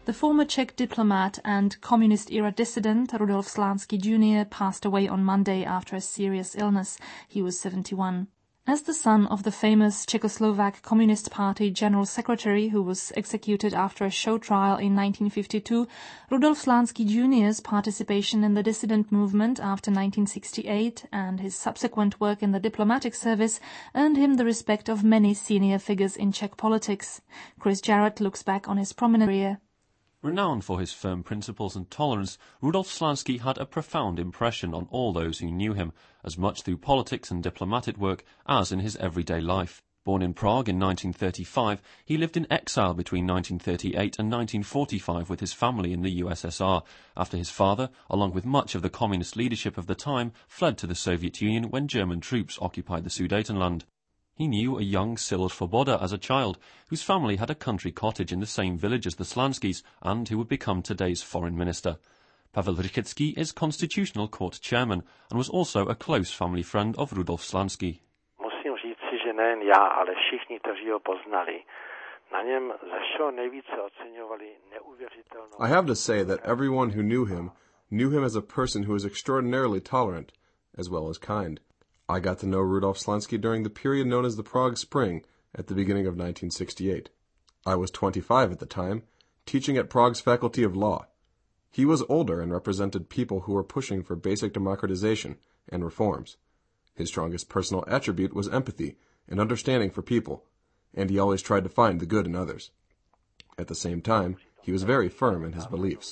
The former Czech diplomat and communist-era dissident Rudolf Slansky Jr. passed away on Monday after a serious illness. He was 71. As the son of the famous Czechoslovak Communist Party General Secretary who was executed after a show trial in 1952, Rudolf Slansky Jr.'s participation in the dissident movement after 1968 and his subsequent work in the diplomatic service earned him the respect of many senior figures in Czech politics. Chris Jarrett looks back on his prominent career. Renowned for his firm principles and tolerance, Rudolf Slansky had a profound impression on all those who knew him, as much through politics and diplomatic work as in his everyday life. Born in Prague in 1935, he lived in exile between 1938 and 1945 with his family in the USSR, after his father, along with much of the communist leadership of the time, fled to the Soviet Union when German troops occupied the Sudetenland. He knew a young Cyril Svoboda as a child, whose family had a country cottage in the same village as the Slanskys, and who would become today's foreign minister. Pavel Rychetsky is Constitutional Court chairman and was also a close family friend of Rudolf Slansky. Musím říci, že nejen já, ale všichni, kteří ho poznali, na něm ze všeho nejvíce oceňovali neuvěřitelnou. I have to say that everyone who knew him as a person who was extraordinarily tolerant, as well as kind. I got to know Rudolf Slansky during the period known as the Prague Spring at the beginning of 1968. I was 25 at the time, teaching at Prague's Faculty of Law. He was older and represented people who were pushing for basic democratization and reforms. His strongest personal attribute was empathy and understanding for people, and he always tried to find the good in others. At the same time, he was very firm in his beliefs.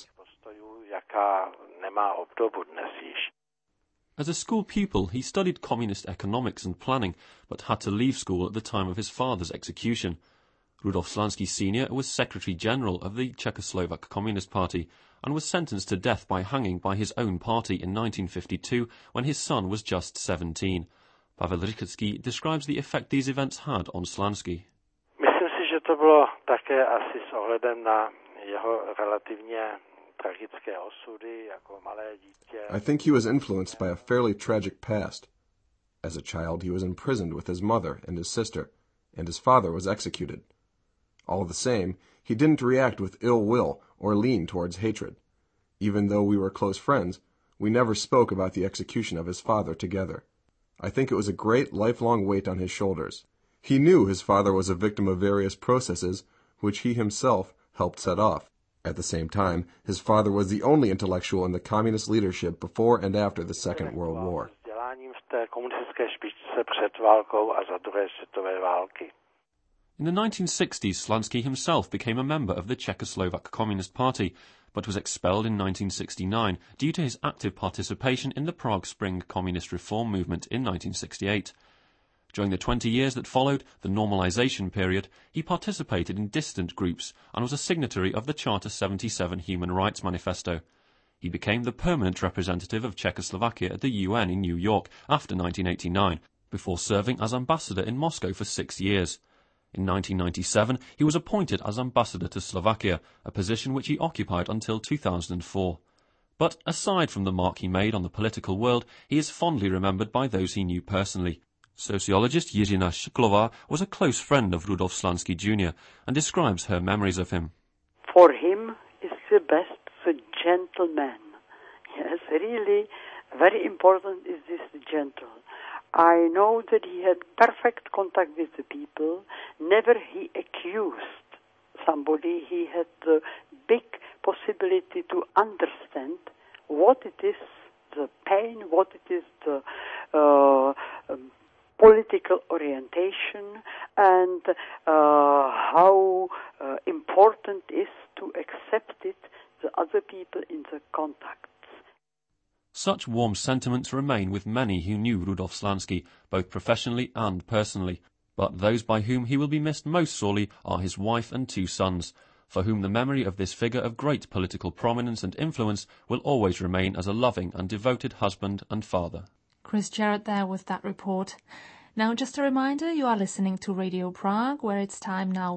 As a school pupil, he studied communist economics and planning, but had to leave school at the time of his father's execution. Rudolf Slansky Sr. was Secretary General of the Czechoslovak Communist Party and was sentenced to death by hanging by his own party in 1952 when his son was just 17. Pavel Rychetsky describes the effect these events had on Slansky. Myslím si, že to bylo také asi s ohledem na jeho relativně tragické osudy jako malé dítě. I think he was influenced by a fairly tragic past. As a child, he was imprisoned with his mother and his sister, and his father was executed. All the same, he didn't react with ill will or lean towards hatred. Even though we were close friends, we never spoke about the execution of his father together. I think it was a great lifelong weight on his shoulders. He knew his father was a victim of various processes which he himself helped set off. At the same time, his father was the only intellectual in the communist leadership before and after the Second World War. In the 1960s, Slansky himself became a member of the Czechoslovak Communist Party, but was expelled in 1969 due to his active participation in the Prague Spring communist reform movement in 1968. During the 20 years that followed, the normalization period, he participated in dissident groups and was a signatory of the Charter 77 Human Rights Manifesto. He became the permanent representative of Czechoslovakia at the UN in New York after 1989, before serving as ambassador in Moscow for 6 years. In 1997, he was appointed as ambassador to Slovakia, a position which he occupied until 2004. But aside from the mark he made on the political world, he is fondly remembered by those he knew personally. Sociologist Jiřina Šiklová was a close friend of Rudolf Slansky Jr. and describes her memories of him. For him is the best the gentleman. Yes, really, very important is this gentle. I know that he had perfect contact with the people. Never he accused somebody. He had the big possibility to understand what it is, the pain, what it is, the political orientation, and how important it is to accept it, the other people in the contacts. Such warm sentiments remain with many who knew Rudolf Slansky, both professionally and personally, but those by whom he will be missed most sorely are his wife and 2 sons, for whom the memory of this figure of great political prominence and influence will always remain as a loving and devoted husband and father. Chris Jarrett there with that report. Now just a reminder, you are listening to Radio Prague, where it's time now